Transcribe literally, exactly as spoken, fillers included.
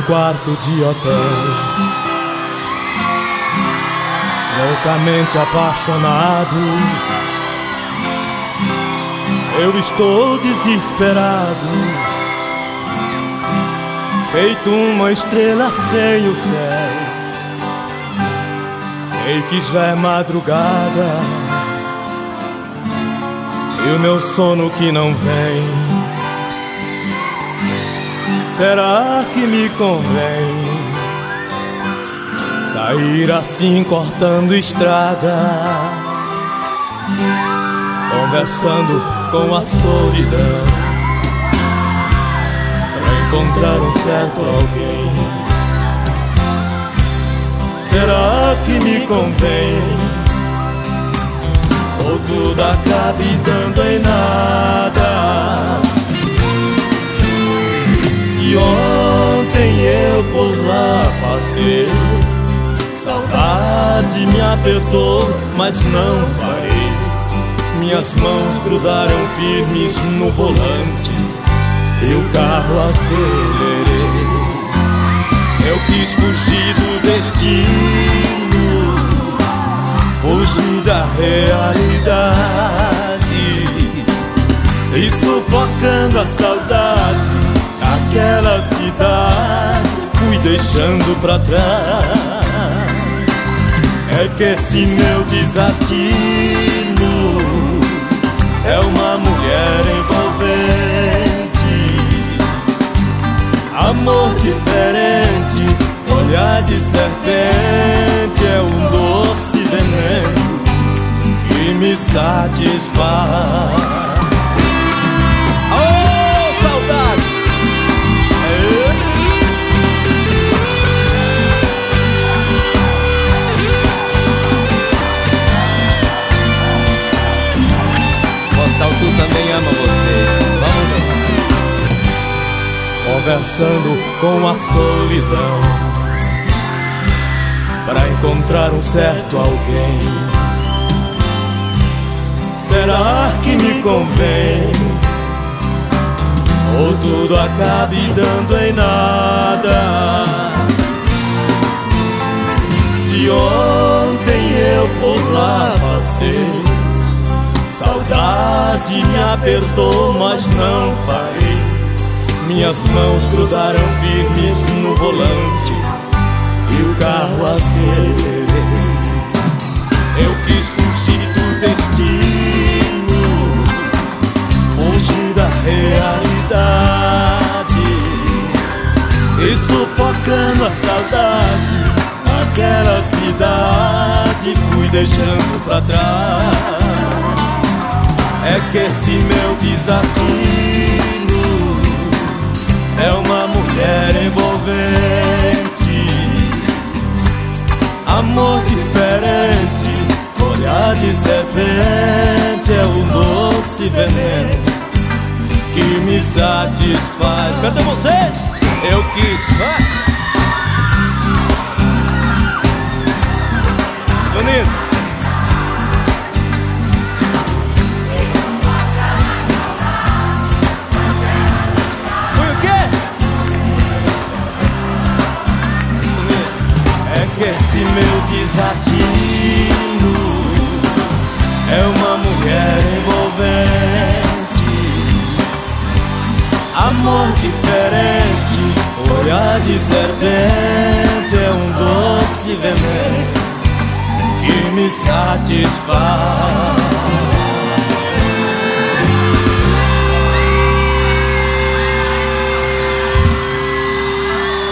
quarto de hotel, loucamente apaixonado. Eu estou desesperado, feito uma estrela sem o céu. Sei que já é madrugada e o meu sono que não vem. Será que me convém sair assim cortando estrada, conversando com a solidão, pra encontrar um certo alguém? Será que me convém, ou tudo acabe dando em nada? Se ontem eu por lá passei, saudade me apertou, mas não parei. Minhas mãos grudaram firmes no volante e o carro acelerei. Eu quis fugir do destino, fugir da realidade, e sufocando a saudade, aquela cidade fui deixando pra trás. É que esse meu desatino é uma mulher envolvente, amor diferente, olhar de serpente, é um doce veneno que me satisfaz. O Sul também ama vocês. Vamos lá. Conversando com a solidão, pra encontrar um certo alguém. Será que me convém, ou tudo acabe dando em nada? Se ontem eu por lá passei, saudade me apertou, mas não parei. Minhas mãos grudaram firmes no volante e o carro acelerei. Eu quis fugir do destino, fugir da realidade, e sufocando a saudade, aquela cidade fui deixando pra trás. É que esse meu desatino é uma mulher envolvente, amor diferente, olhar de serpente, é um doce veneno que me satisfaz. Canta vocês! Eu quis, vai! Bonito! Esse meu desatino é uma mulher envolvente, amor diferente, olhar de serpente, é um doce veneno que me satisfaz.